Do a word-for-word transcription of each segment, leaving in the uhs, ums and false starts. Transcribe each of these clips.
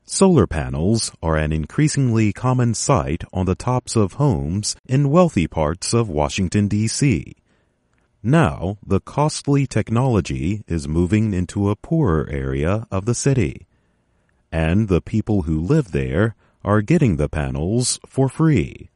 Solar panels are an increasingly common sight on the tops of homes in wealthy parts of Washington, D C Now, the costly technology is moving into a poorer area of the city, and the people who live there are getting the panels for free.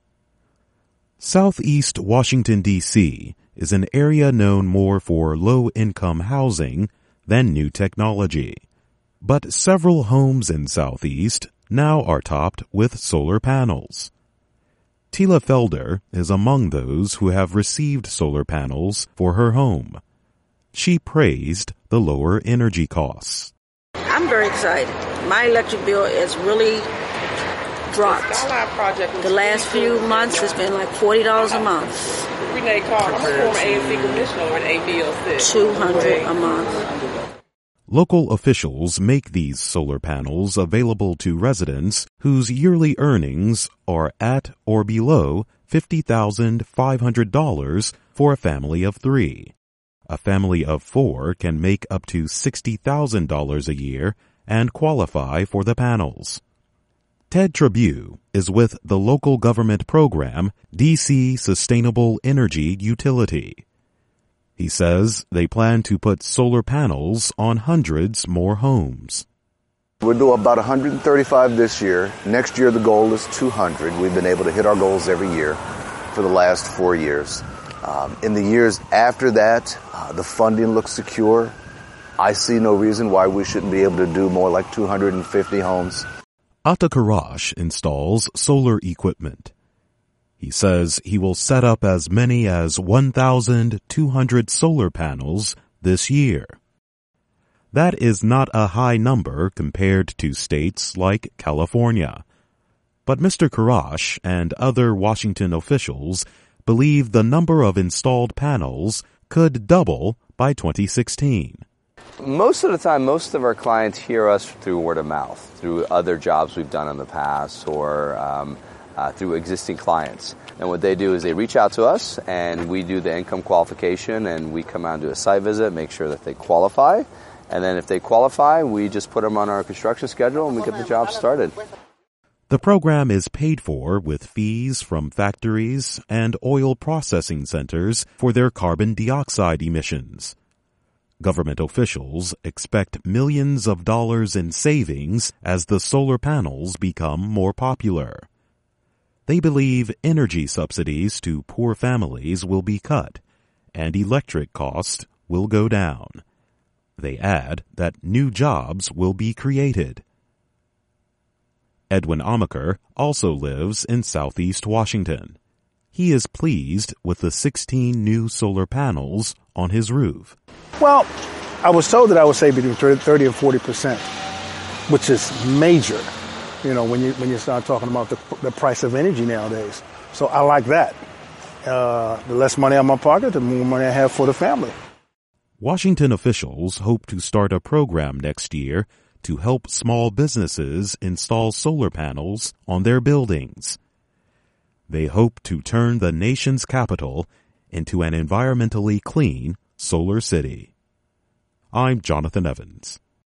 Southeast Washington, D C is an area known more for low-income housing than new technology. But several homes in Southeast now are topped with solar panels. Tila Felder is among those who have received solar panels for her home. She praised the lower energy costs. I'm very excited. My electric bill is really dropped. The last few months it's been like forty dollars a month. Renee Carr, I'm a former A N C commissioner in A B L six. two hundred dollars a month. Local officials make these solar panels available to residents whose yearly earnings are at or below fifty thousand five hundred dollars for a family of three. A family of four can make up to sixty thousand dollars a year and qualify for the panels. Ted Trabue is with the local government program D C Sustainable Energy Utility. He says they plan to put solar panels on hundreds more homes. We'll do about one hundred thirty-five this year. Next year the goal is two hundred. We've been able to hit our goals every year for the last four years. Um, in the years after that, uh, the funding looks secure. I see no reason why we shouldn't be able to do more like two hundred fifty homes. Atta Karash installs solar equipment. He says he will set up as many as one thousand two hundred solar panels this year. That is not a high number compared to states like California. But Mister Karash and other Washington officials believe the number of installed panels could double by twenty sixteen. Most of the time, most of our clients hear us through word of mouth, through other jobs we've done in the past, or um, Uh, through existing clients. And what they do is they reach out to us and we do the income qualification and we come out and do a site visit, make sure that they qualify. And then if they qualify, we just put them on our construction schedule and we get the job started. The program is paid for with fees from factories and oil processing centers for their carbon dioxide emissions. Government officials expect millions of dollars in savings as the solar panels become more popular. They believe energy subsidies to poor families will be cut and electric costs will go down. They add that new jobs will be created. Edwin Amaker also lives in Southeast Washington. He is pleased with the sixteen new solar panels on his roof. Well, I was told that I would save between thirty and forty percent, which is major. You know, when you when you start talking about the, the price of energy nowadays. So I like that. Uh, the less money in my pocket, the more money I have for the family. Washington officials hope to start a program next year to help small businesses install solar panels on their buildings. They hope to turn the nation's capital into an environmentally clean solar city. I'm Jonathan Evans.